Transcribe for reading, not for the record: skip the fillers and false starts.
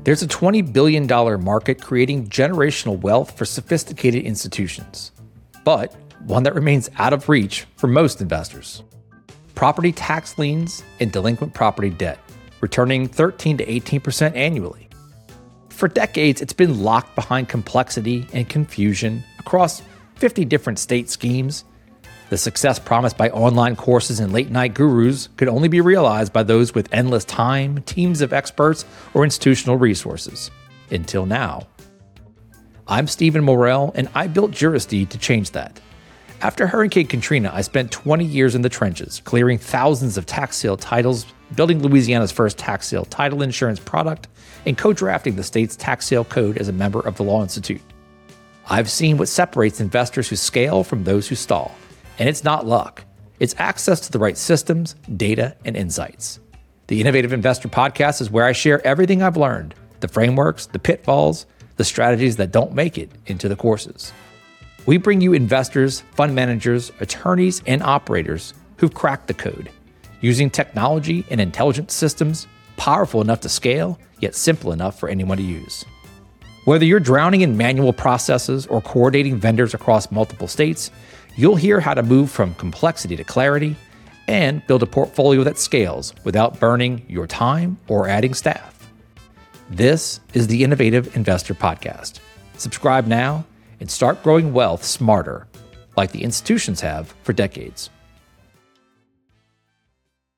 There's a $20 billion market creating generational wealth for sophisticated institutions, but one that remains out of reach for most investors. Property tax liens and delinquent property debt, returning 13 to 18% annually. For decades, it's been locked behind complexity and confusion across 50 different state schemes. The success promised by online courses and late-night gurus could only be realized by those with endless time, teams of experts, or institutional resources. Until now. I'm Stephen Morrell, and I built Juristeed to change that. After Hurricane Katrina, I spent 20 years in the trenches, clearing thousands of tax sale titles, building Louisiana's first tax sale title insurance product, and co-drafting the state's tax sale code as a member of the Law Institute. I've seen what separates investors who scale from those who stall. And it's not luck. It's access to the right systems, data, and insights. The Innovative Investor Podcast is where I share everything I've learned, the frameworks, the pitfalls, the strategies that don't make it into the courses. We bring you investors, fund managers, attorneys, and operators who've cracked the code, using technology and intelligent systems powerful enough to scale, yet simple enough for anyone to use. Whether you're drowning in manual processes or coordinating vendors across multiple states, you'll hear how to move from complexity to clarity and build a portfolio that scales without burning your time or adding staff. This is the Innovative Investor Podcast. Subscribe now and start growing wealth smarter, like the institutions have for decades.